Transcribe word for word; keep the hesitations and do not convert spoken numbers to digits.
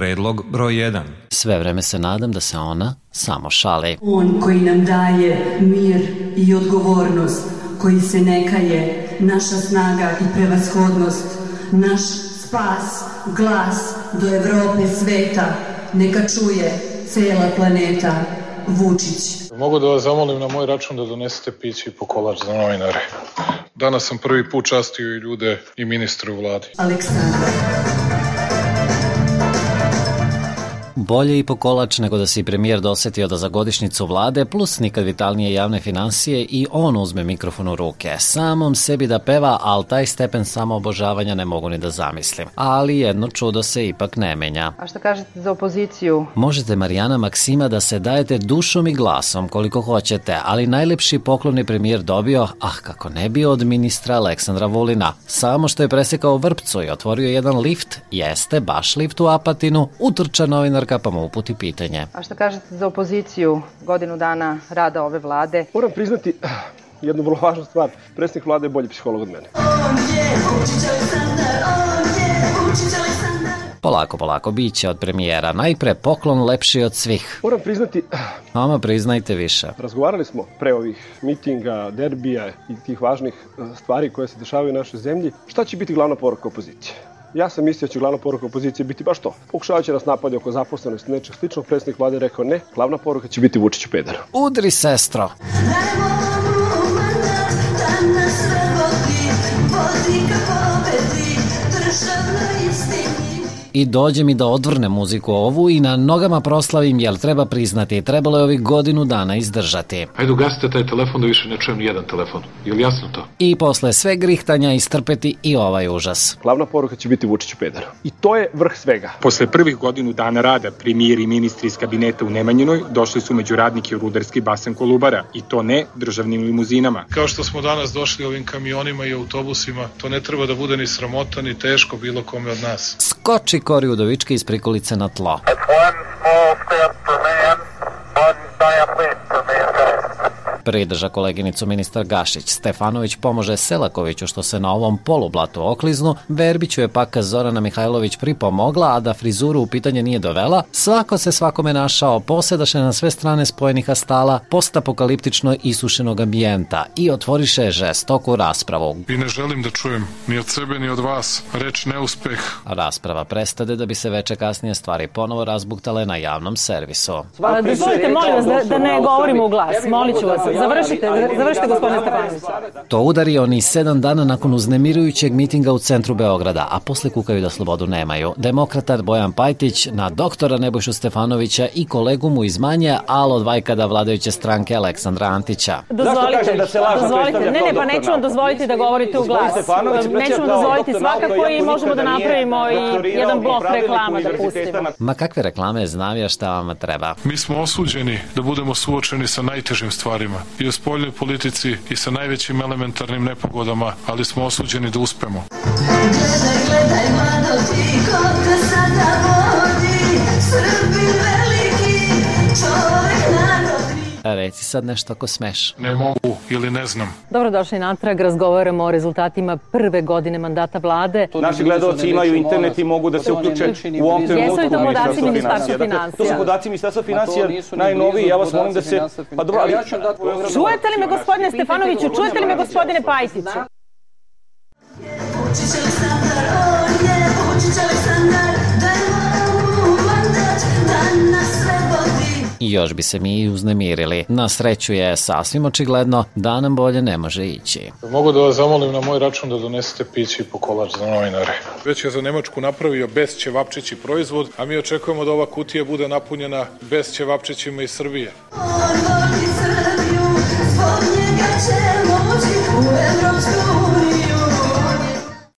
Predlog broj jedan. Sve vreme se nadam da se ona samo šali. On koji nam daje mir i odgovornost, koji se ne kaje, naša snaga i prevashodnost, naš spas, glas do Evrope, sveta, neka čuje cela planeta. Vučić. Mogu da vas zamolim na moj račun da donesete piće i po kolač za novinare. Danas sam prvi put častio i ljude i ministre u vladi. Aleksandar. Bolje i po kolač nego da si premijer dosetio da za godišnjicu vlade plus nikad vitalnije javne finansije i on uzme mikrofon u ruke. Samom sebi da peva, ali taj stepen samoobožavanja ne mogu ni da zamislim. Ali jedno čudo se ipak ne menja. A šta kažete za opoziciju? Možete, Marijana Maksima, da se dajete dušom i glasom koliko hoćete, ali najlepši poklon je premijer dobio, ah kako ne bio, od ministra Aleksandra Vulina. Samo što je presekao vrpcu i otvorio jedan lift, jeste baš lift u Apatinu, utrča novinarka pa mu uputi pitanje. A šta kažete za opoziciju, godinu dana rada ove vlade? Moram priznati jednu vrlo važnu stvar. Predsjednik vlade je bolji psiholog od mene. Polako, polako, bit će od premijera. Najpre poklon lepši od svih. Moram priznati... Ama, priznajte više. Razgovarali smo pre ovih mitinga, derbija i tih važnih stvari koje se dešavaju u našoj zemlji. Šta će biti glavna poruka opozicije? Ja sam mislio da će glavna poruka opozicije biti baš to. Pokušavajući nas napade oko zaposlenosti nečeg sličnog, predsjednik vlade rekao ne, glavna poruka će biti Vučiću peder. Udri, sestro! I dođe mi da odvrne muziku ovu i na nogama proslavim, jer treba priznati, trebalo je ovih godinu dana izdržati. Ajde ugasite taj telefon da više ne čujem ni jedan telefon. Je li jasno to? I posle sve grihtanja istrpeti i ovaj užas. Glavna poruka će biti Vučiću peder. I to je vrh svega. Posle prvih godinu dana rada premijer i ministri iz kabineta u Nemanjinoj došli su među radnike u rudarski basen Kolubara. I to ne državnim limuzinama. Kao što smo danas došli ovim kamionima i autobusima, to ne treba da bude ni sramota ni teško bilo kome od nas. Skoči Kori Udovički iz prikolice na tlo. Pridrža koleginicu ministar Gašić. Stefanović pomože Selakoviću što se na ovom polublatu okliznu, Verbiću je pak Zorana Mihajlović pripomogla, a da frizuru u pitanje nije dovela, svako se svakome našao, posedaše na sve strane spojenih astala, postapokaliptično isušenog ambijenta i otvoriše žestoku raspravu. I ne želim da čujem ni od sebe ni od vas reč neuspeh. Rasprava prestade da bi se veče kasnije stvari ponovo razbuktale na javnom servisu. Dozvolite, molim vas, da, da ne govorimo u glas, molit ću vas. Završite, završite gospodine Stefanović. To udari oni sedam dana nakon uznemirujućeg mitinga u centru Beograda, a posle kukaju da slobodu nemaju. Demokrata Bojan Pajtić na doktora Nebojšu Stefanovića i kolegu mu iz Manje, ali od vajkada vladajuće stranke Aleksandra Antića. Dozvolite, dozvolite. Ne, ne, pa neću vam dozvoliti da govorite u glas. Neću vam dozvoliti svakako i možemo da napravimo i jedan blok reklama da pustimo. Ma kakve reklame, znam ja šta vam treba. Mi smo osuđeni da budemo suočeni sa najtežim stvarima. I u spoljnoj politici i sa najvećim elementarnim nepogodama, ali smo osuđeni da uspemo. Gledaj, gledaj, mlado ti, ko te sada vodi, Srbin veliki, čovek narodni. Reci sad nešto ako smeš. Ne mogu ili ne znam. Dobrodošli natrag, razgovaramo o rezultatima prve godine mandata vlade. Naši gledalci imaju internet i mogu da se uključe u ovom trenutku. Jesu li to podaci Ministarstva finansija? To su podaci Ministarstva finansija, najnoviji, ja vas molim da se... Pa dobro, ali... Čujete li me, gospodine Stefanoviću, čujete li me, gospodine Pajtiću? Vučić Aleksandar, on je Vučić Aleksandar, daj mu mandat, da nas sve vodi. I još bi se mi uznemirili. Na sreću je sasvim očigledno da nam bolje ne može ići. Mogu da vas zamolim na moj račun da donesete piće i po kolač za novinare. Već je za Nemačku napravio bez ćevapčići proizvod, a mi očekujemo da ova kutija bude napunjena bez ćevapčićima iz Srbije. On voli Srbiju, zbog njega će